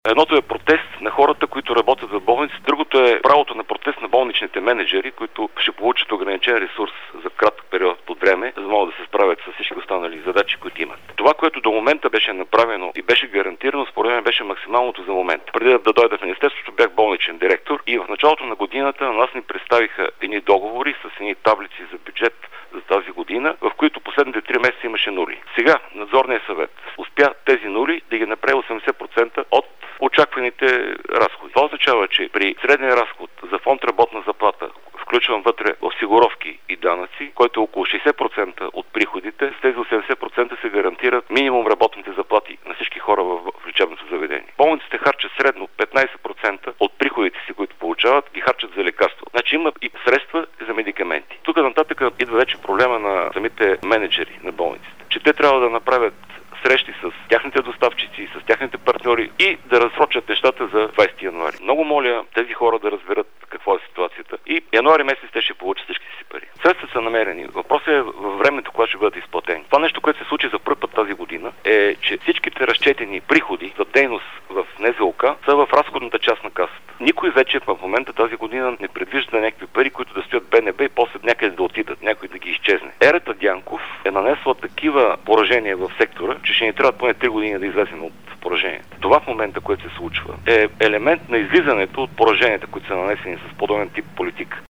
Едното е протест на хората, които работят в болниците, другото е правото на протест на болничните менеджери, които ще получат ограничен ресурс за кратък период от време, за да могат да се справят с всички останали задачи, които имат. Това, което до момента беше направено и беше гарантирано, според мен беше максималното за момент. Преди да дойда в Министерството, бях болничен директор и в началото на годината на нас ни представиха едни договори с едни таблици за бюджет за тази година, в които последните 3 месеца имаше нули. Сега надзорният съвет успя тези нули да ги направи 80% от очакваните разходи. Това означава, че при средния разход за фонд работна заплата, включвам вътре осигуровки и данъци, който е около 60% от приходите, с тези 80% се гарантират минимум работните заплати на всички хора в лечебното заведение. Болниците харчат средно 15% от приходите си, които получават, ги харчат за лекарства. Значи има и средства за медикаменти. Тук нататък идва вече проблема на самите менеджери на болниците, че те трябва да направят срещи с тяхните доставчици, с тяхните партньори и да разсрочат нещата за 20 януари. Много моля тези хора да разберат какво е ситуацията и януари месец те ще получат всичките си пари. Средствата са намерени. Въпросът е във времето, когато ще бъдат изплатени. Това нещо, което се случи за първ път тази година, е, че всичките разчетени приходи за дейност в НЗОК са в разходната част на касата. Никой вече в момента тази година не предвижда някакви пари, които да стоят БНБ и после някъде да отидат, някой да ги изчезне. Ерата Дянков е нанесла такива поражения в сектора, че ще ни трябва поне 3 години да излезем от поражението. Това в момента, което се случва, е елемент на излизането от пораженията, които са нанесени с подобен тип политика.